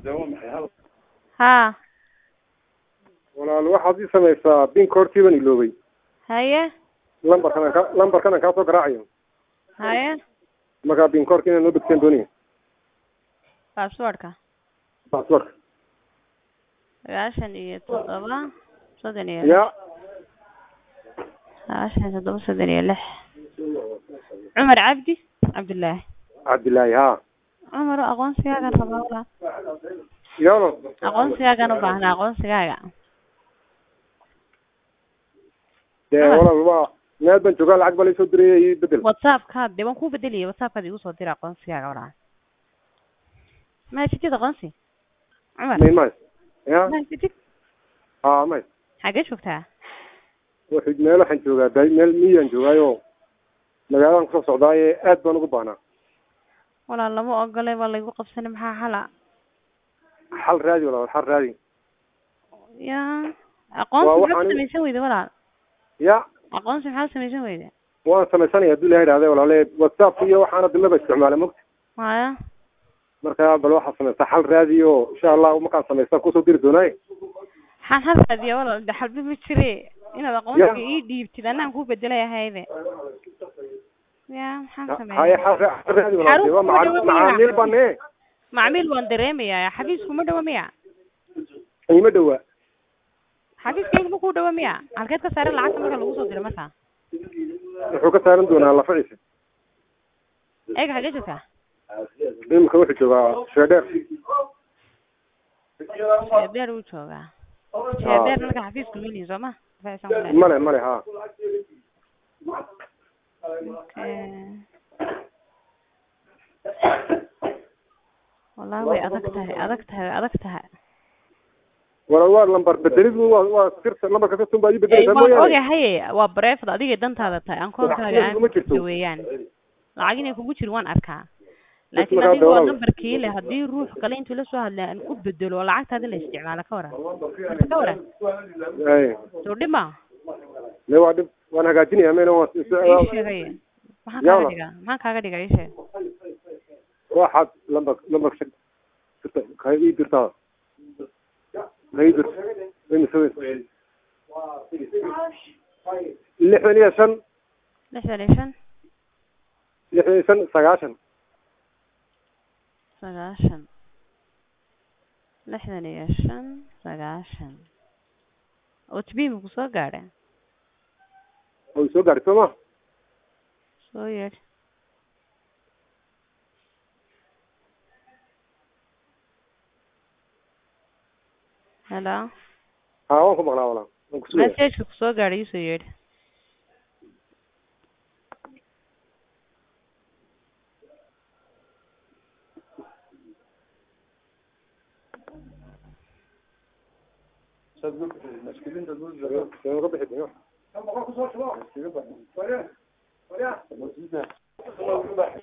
ها walaal waxaad ii samaysaa binka hortiiban iloobay هيا lambarkan aan kaa soo garaacayo هيا markaa binka horka inaan noo degteen doonaya باسوردك baaswarka عشان يتطبع صدني ya عشان يتطبع صدني لح عمر عبد الله cabdillaahi ha عمر أقون سياقا رباولا yalo أقون سياقا نباهنا أقون سياقا dee walaal waa meel baan joogaa lacag baa laysoo diraya ii bedel واتساب كاد دي وانكو بدلي واتساب كاد يوصل دير أقون سياقا ورا ما شتيت أقون سي عمر mayn ya ما شتيت ha may حاجة شفتها meel waxaan joogaa meel miyaan joogaayo magaaladaan kusoo socdaaye aad baan ugu baahnaa ولا لما أقولي والله يوقف سنة محا حلا xal raadi walaal xal raadi يا أقون سي حاسة ميسوي ذا ولا ya أقون سي حاسة ميسوي ذا waan samaysanaya haddii la yidhahda walaale whatsapp iyo waxaana dilaba isticmaala mogta هايا marka bal waxaad samaysaa xal raadi oo insha allah markaan samaystaan kusoo diri doonaaye حال هذه والله ده حلبي بتشري إنا بقون في إيدي بتدنا نكون بدلا هذا يا محمد haye xal raadi walaal waa macaamiil baan ee معميل وندريمي يا حبيس كم دوامية iima dhowaa حبيس كيف بكو دوامية على كده كسر العكس مرة لو وصل مثلا wuxuu ka saaran doonaa lafaciisa إيه حاجة شفتها imika wuxuu joogaa sheedheer شادر وشوغا شادر لك حبيس كلوني زما male ha والله وي أدقتها walaal waa lambar bedelidu waa sirta lambarka sirtun baa ii bedelaysaa أوكي mooyaane هي وبريف هذه دنت هذا تاي أنكون تاي ويان لعجيني كوجي روان أركا لكن هذه هو النمبر كيله هذه روح قال أنتوا لسه هلا نكون بدلوا ولا عكت هذا الاستعمال كورة ay تودي ما le waa dhib waan hagaajinaya meena waa إيش هي ما كاغا ديجا إيش waxaad lambar sirta ka ii dirtaa ka ii dirta imisawey 65 ليش 69 سجاشن لحظة يشن سجاشن وتبي مقصود قارن oo soo gaartay soo ma صوير هلا ha waan ku maqlaa walaal waan ku sugaya مسج مقصود قارن يصير Masculine